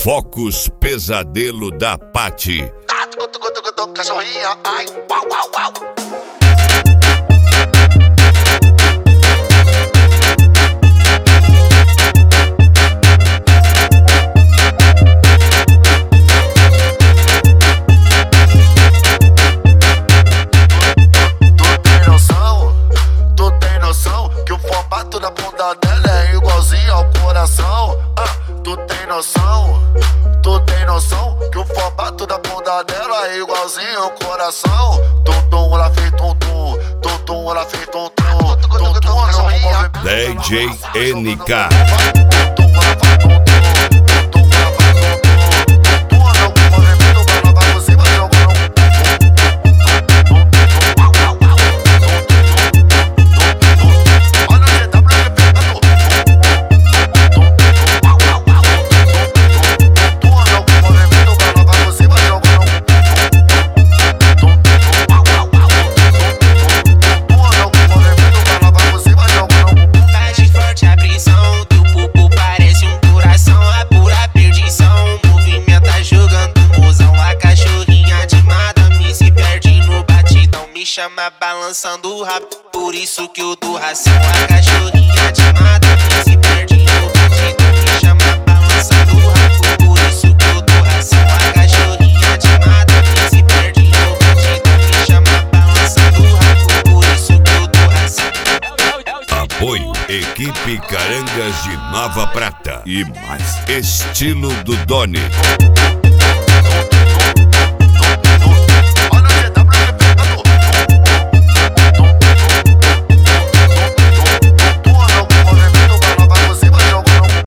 Focus Pesadelo da Paty. Cachorrinha, ai, uau, uau, uau. Tu tem noção que o formato da bunda dela é igualzinho ao coração? Tu tem noção que o formato da bunda dela é igualzinho ao coração? Tum-tum, ela fez tum-tum, tum-tum, ela fez tum-tum, tum-tum, DJ NK. Chama balançando o rabo, por isso que o do ração a cachorrinha de mata se perde no batidão. Me chama balançando o rabo, por isso que o do ração a cachorrinha de mata se perde no batidão. Me chama balançando o rabo, por isso que o do ração. Apoio Equipe Carangas de Nova Prata e mais estilo do Doni.